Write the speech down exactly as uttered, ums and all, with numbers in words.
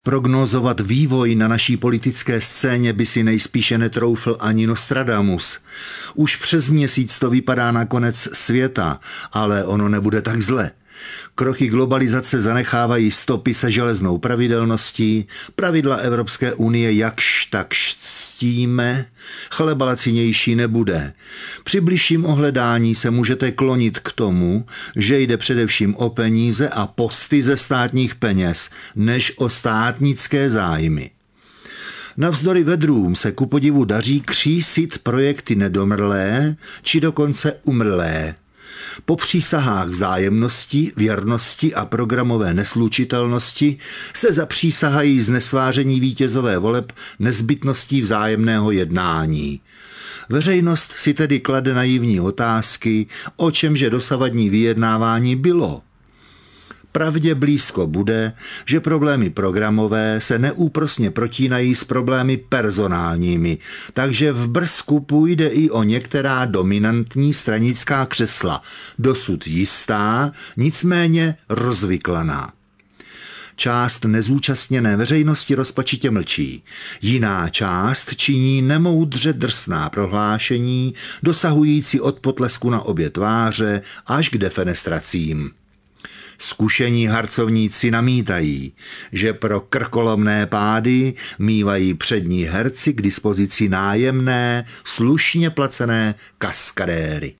Prognozovat vývoj na naší politické scéně by si nejspíše netroufl ani Nostradamus. Už přes měsíc to vypadá na konec světa, ale ono nebude tak zle. Kroky globalizace zanechávají stopy se železnou pravidelností, pravidla Evropské unie jakž takž ctíme, chleba lacinější nebude. Při bližším ohledání se můžete klonit k tomu, že jde především o peníze a posty ze státních peněz, než o státnické zájmy. Navzdory vedrům se ku podivu daří křísit projekty nedomrlé, či dokonce umrlé. Po přísahách vzájemnosti, věrnosti a programové neslučitelnosti se zapřísahají znesváření vítězové voleb nezbytností vzájemného jednání. Veřejnost si tedy klade naivní otázky, o čemže dosavadní vyjednávání bylo. Pravdě blízko bude, že problémy programové se neúprosně protínají s problémy personálními, takže v brzku půjde i o některá dominantní stranická křesla, dosud jistá, nicméně rozvyklaná. Část nezúčastněné veřejnosti rozpačitě mlčí. Jiná část činí nemoudře drsná prohlášení, dosahující od potlesku na obě tváře až k defenestracím. Zkušení harcovníci namítají, že pro krkolomné pády mívají přední herci k dispozici nájemné, slušně placené kaskadéry.